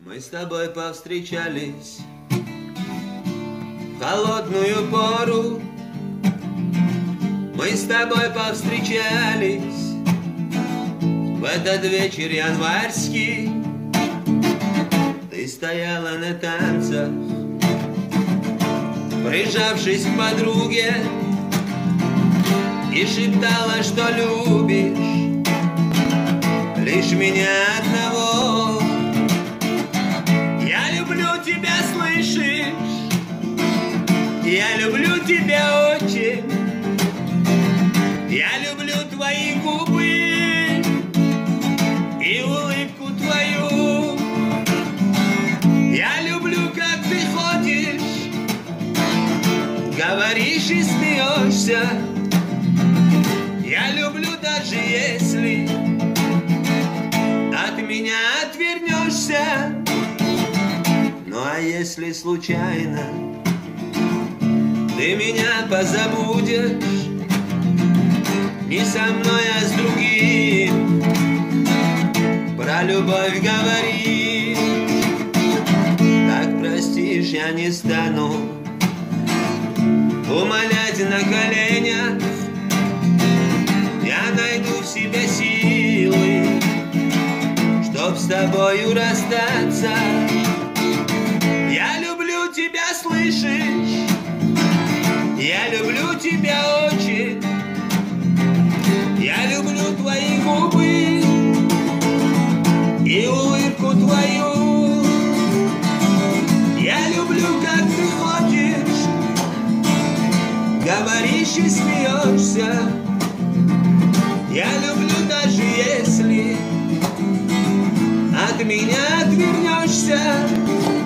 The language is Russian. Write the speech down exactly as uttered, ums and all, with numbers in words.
Мы с тобой повстречались в холодную пору. Мы с тобой повстречались в этот вечер январский. Ты стояла на танцах, прижавшись к подруге, и шептала, что любишь лишь меня одного. Я люблю тебя, слышишь? Я люблю тебя очень. Я люблю твои губы и улыбку твою. Я люблю, как ты ходишь, говоришь и смеешься. Я люблю, даже если от меня отвернешься. Ну а если случайно ты меня позабудешь, не со мной, а с другим, про любовь говори. Так простишь, я не стану умолять на коленях. Я найду в себе силы, чтоб с тобою расстаться. Я люблю тебя, слышишь? Я люблю тебя очень. Я люблю твои губы и улыбку твою. Я люблю, как ты ходишь, говоришь и смеешься. Я люблю, даже если от меня отвернешься.